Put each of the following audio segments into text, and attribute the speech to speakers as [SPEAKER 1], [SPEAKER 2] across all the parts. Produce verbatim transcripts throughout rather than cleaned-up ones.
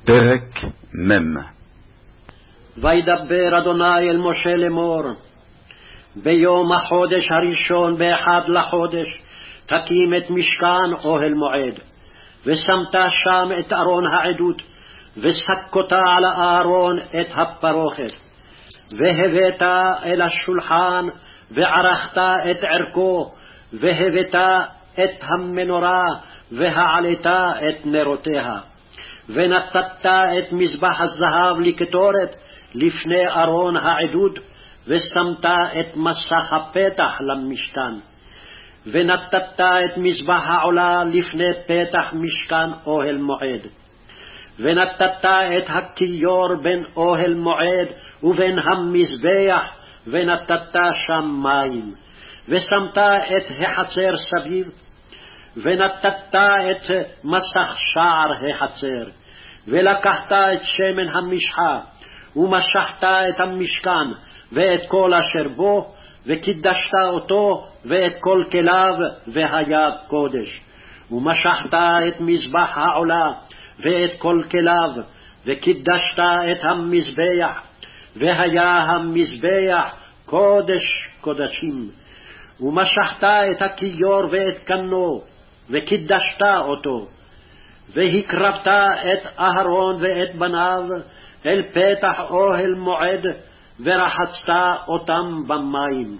[SPEAKER 1] פרק מ'.
[SPEAKER 2] וידבר אדוני אל משה לאמור, ביום החודש הראשון באחד לחודש תקים את משכן אוהל מועד, ושמת שם את ארון העדות, וסקותה על הארון את הפרוכת, והבאת אל השולחן, וערכת את ערכו, והבאת את המנורה, והעלית את נרותיה, ונתת את מזבח הזהב לקטורת לפני ארון העדות, ושמת את מסך הפתח למשכן, ונתת את מזבח העולה לפני פתח משכן אוהל מועד, ונתת את הכיור בין אוהל מועד ובין המזבח, ונתת שם מים, ושמת את החצר סביב, ונתת את מסך שער החצר, ולקחת את שמן המשחה, ומשחת את המשכן ואת כל אשר בו, וקידשת אותו ואת כל כליו, והיה קודש. ומשחת את מזבח העולה ואת כל כליו, וקידשת את המזבח, והיה המזבח קודש קודשים. ומשחת את הכיור ואת קנו, וקידשת אותו, והקרבת את אהרון ואת בניו אל פתח אוהל מועד, ורחצת אותם במים.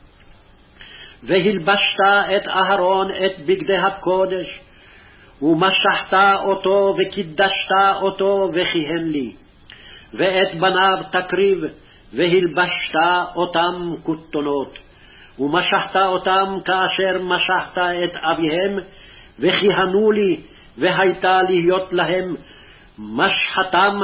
[SPEAKER 2] והלבשת את אהרון את בגדי הקודש, ומשחת אותו וקידשת אותו וכיהן לי. ואת בניו תקריב, והלבשת אותם כותונות, ומשחת אותם כאשר משחת את אביהם, וכיהנו לי, והייתה להיות להם משחתם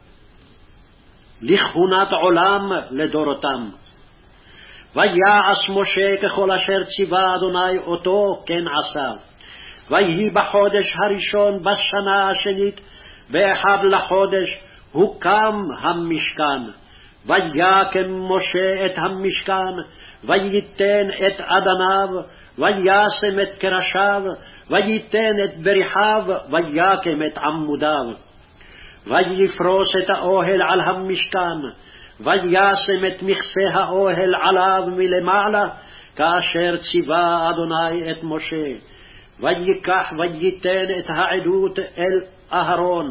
[SPEAKER 2] לכהונת עולם לדורותם. ויעש משה ככל אשר ציווה אדוני אותו, כן עשה. ויהי בחודש הראשון בשנה השנית באחד לחודש הוקם המשכן. ויקם משה את המשכן, וייתן את אדניו, וישם את קרשיו, וייתן את בריחיו, ויקם את עמודיו. ויפרוס את האוהל על המשכן, וישם את מכסה האוהל עליו מלמעלה, כאשר ציווה אדוני את משה. ויקח וייתן את העדות אל אהרון,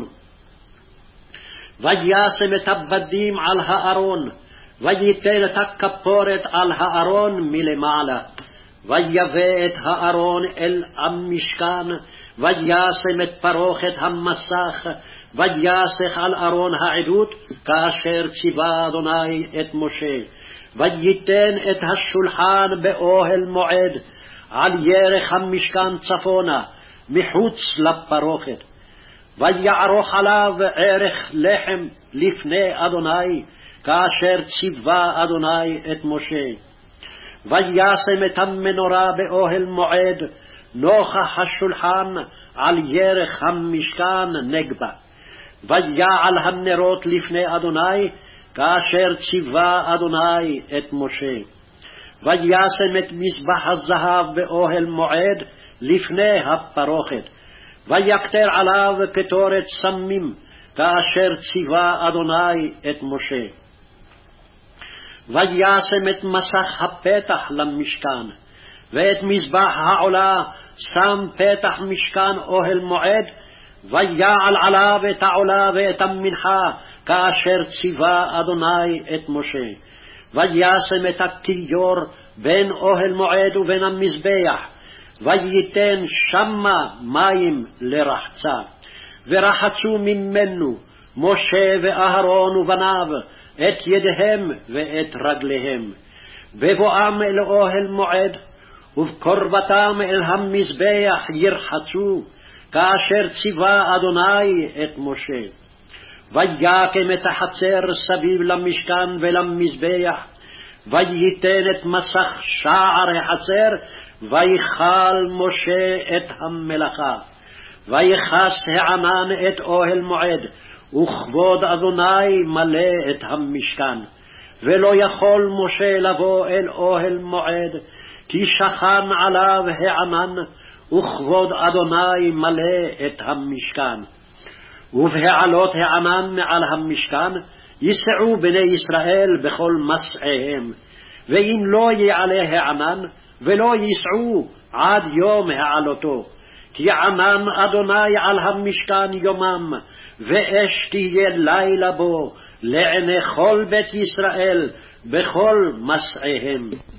[SPEAKER 2] וישם את הבדים על הארון, וייתן את הכפורת על הארון מלמעלה. ויבא את הארון אל המשכן, וישם את פרוכת המסך, ויסך על ארון העדות, כאשר ציווה אדוני את משה. וייתן את השולחן באוהל מועד על ירך המשכן צפונה, מחוץ לפרוכת. ויערוך עליו ערך לחם לפני אדוני, כאשר ציווה אדוני את משה. וישם את המנורה באוהל מועד נוכח השולחן על ירך המשכן נגבה. ויעל הנרות לפני אדוני, כאשר ציווה אדוני את משה. וישם את מזבח הזהב באוהל מועד לפני הפרוכת, ויקטר עליו קטורת סמים, כאשר ציווה אדוני את משה. וישם את מסך הפתח למשכן, ואת מזבח העולה שם פתח משכן אוהל מועד, ויעל עליו את העולה ואת המנחה, כאשר ציווה אדוני את משה. וישם את הכיור בין אוהל מועד ובין המזבח, וייתן שמה מים לרחצה, ורחצו ממנו משה ואהרון ובניו את ידיהם ואת רגליהם, בבואם אל אוהל מועד, ובקרבתם אל המזבח ירחצו, כאשר ציווה אדוני את משה. ויקם את החצר סביב למשכן ולמזבח, וייתן את מסך שער החצר, ויכל משה את המלאכה. ויכס הענן את אוהל מועד, וכבוד אדוני מלא את המשכן. ולא יכול משה לבוא אל אוהל מועד, כי שכן עליו הענן, וכבוד אדוני מלא את המשכן. ובהעלות הענן מעל המשכן, ייסעו בני ישראל בכל מסעיהם. ואם לא יעלה הענן, ולא ייסעו עד יום העלותו. כי ענן אדוני על המשכן יומם, ואש תהיה לילה בו, לעיני כל בית ישראל בכל מסעיהם.